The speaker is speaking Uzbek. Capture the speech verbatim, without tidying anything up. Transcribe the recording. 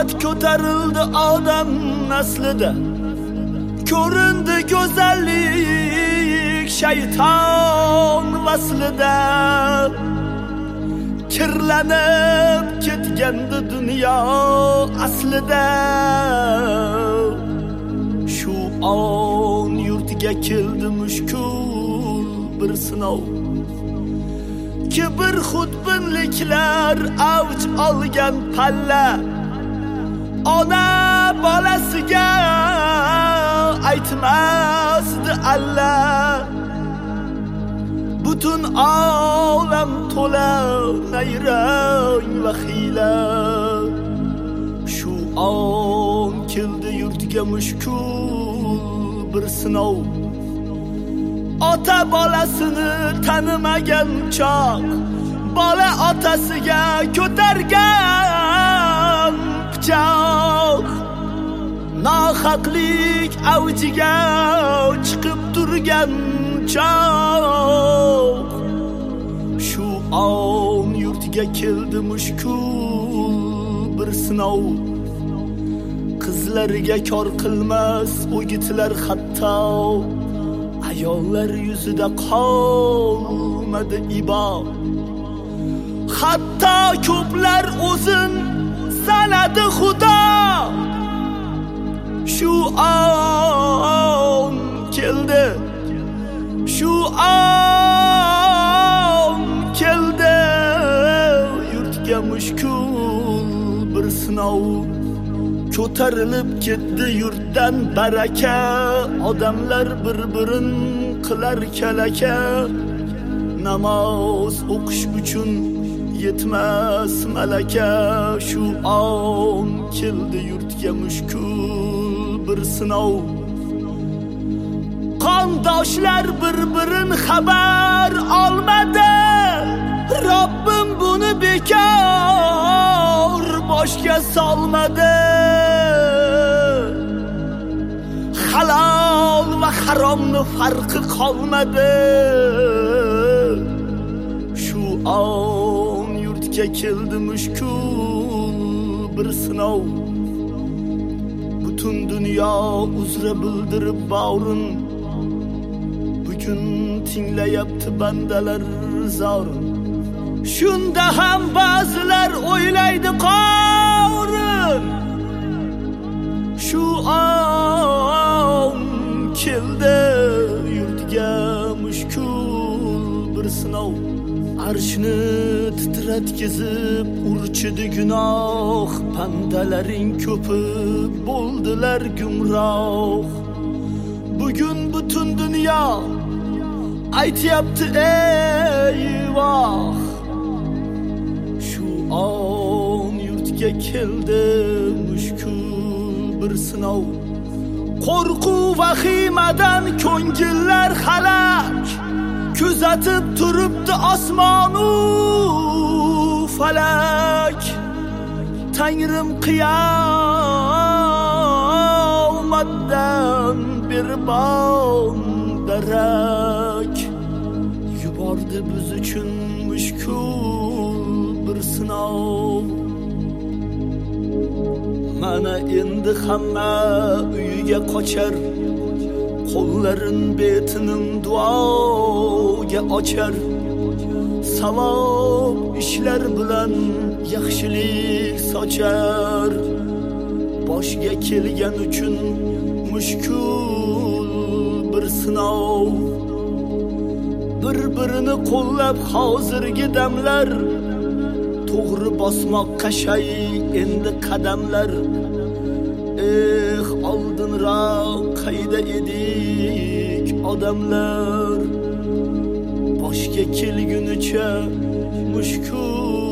Qomat ko'tarildi odam naslida, ko'rindi go'zallik shayton vaslida. Kirlanib ketgandi dunyo aslida. Shu on yurtga keldi mushkul bir sinov. Kibr xudbinliklar avj olgan palla. Ona bolasiga aytmasdi Allah. Butun olam to'la nayrang va hiyla. Shu on keldi yurtga mushkul bir sinov. Ota bolasini tanimagan choq, bola otasiga ko'targan pichoq. Nohaqlik avjiga chiqib turgan choq. Shu on yurtga keldi mushkul bir sinov. Qizlariga kor qilmas o'gitlar hatto, ayollar yuzida qolmadi ibo. Hatto ko'plar o'zin sanadi xudo. Shu on keldi, shu on keldi yurtga mushkul bir sinov. Ko'tarilib ketdi yurtdan baraka, odamlar bir-birin qilar kalaka. Namoz o'qish uchun yetmas malaka. Shu on keldi yurtga mushkul bir sinov. Qondoshlar bir-birin xabar olmadi. Robbim buni bekor boshga solmadi. Halol va haromni farqi qolmadi. Shu on yurtga keldi mushkul bir sinov. Butun dunyo uzra bildirib bag'rin, bugun tinglayapti bandalar zorin. Shunda ham ba'zilar o'ylaydi qorin. Shu on keldi yurtga mushkul bir sinov. Arshni titratkizib urchidi gunoh. Bandalaring ko'pib bo'ldilar gumroh. Bugun butun dunyo aytyapti eyvoh. Shu on yurtga keldi mushkul bir sinov. Qo'rquv vahimadan ko'ngillar halak, kuzatib turibdi osmonu falak. Tangrim qiyomatdan bir bon darak yubordi biz uchun mushkul bir sinov. Mana endi hamma uyiga qochar, qo'llarin betinim duoga ochar. Savob ishlar bilan yaxshilik sochar. Boshga kelgan uchun mushkul bir sinov. Bir-birini qo'llab hozirgi damlar, to'g'ri bosmoqqa shay endi qadamlar. Eh, oldinroq qayda edik odamlar. Boshga kelgunicha mushkul